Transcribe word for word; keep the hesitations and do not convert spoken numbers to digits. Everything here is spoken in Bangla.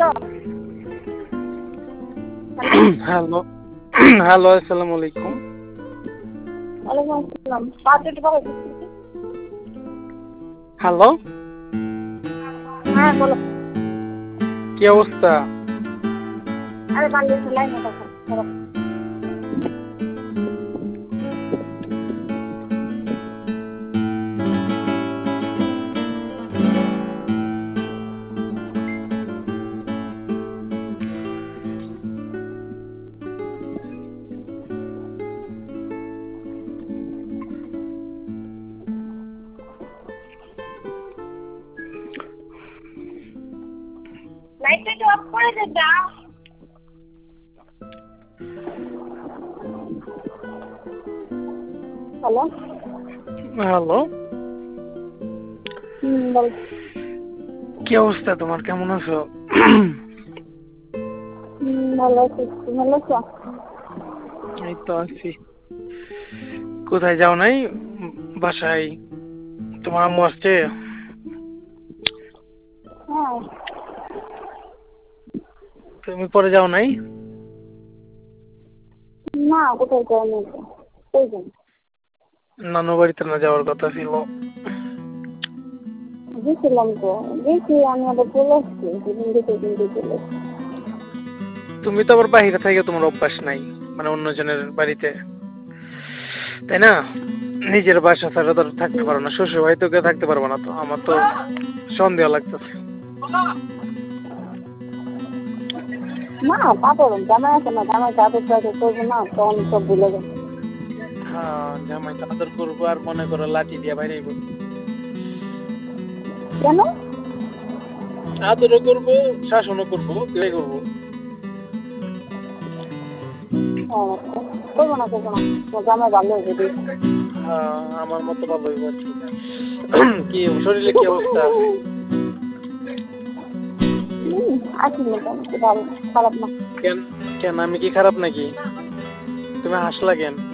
হ্যালো হ্যালো হ্যালো আসসালামু আলাইকুম। ওয়ালাইকুম আসসালাম। পাঁচ মিনিট পরে হ্যালো, হ্যাঁ বলো। কি অবস্থা? আরে পারলে একটু লাইনে থাকো। লাইটটা একটু অফ করে দে দাও। হ্যালো হ্যালো, হুম বল। কি অবস্থা তোমার? কেমন আছো? হুম ভালো আছি, তুমি ভালো আছো? এই তো আছি। কোথায় যাও নাই? বাসায় তোমার আম্মু আসছে? হ্যাঁ তুমি পরে যাও নাই? না, কোথায় যাও না তো, কই যান? নানু বাড়িতে না যাওয়ার কথা ছিল। গেছিলাম তো, গেছি আমি আবার চলে আসছি, সেদিন গেছে কিন্তু চলে আসছি। তুমি তো আবার বাইরে থেকে তোমার অভ্যাস নাই, মানে অন্যজনের বাড়িতে, তাই না? নিজের বাসা ছাড়া তো থাকতে পারো না, শ্বশুর বাড়িতে কেউ থাকতে পারবো না। তো আমার তো সন্দেহ লাগতেছে। না তা করুন, জামাই আছে না, জামাই আদর টাদর করবো না, তখন সব ভুলে যাবো। হ্যাঁ, জামাই তো আদর করবো আর মনে করো লাঠি দিয়ে বাইরে আইবো। কেন? আদরও করবো, শাসনও করবো, দুটাই করবো। ও আচ্ছা, করবো না করবো না, তোমার জামাই ভালো হয়েছে বেশ। হ্যাঁ, আমার মতো ভালো হইব আর কি। কি শরীরে কি অবস্থা? হুম আছি মোটামুটি ভালো, খারাপ না। কেন কেন আমি কি খারাপ নাকি? তুমি হাসলা কেন?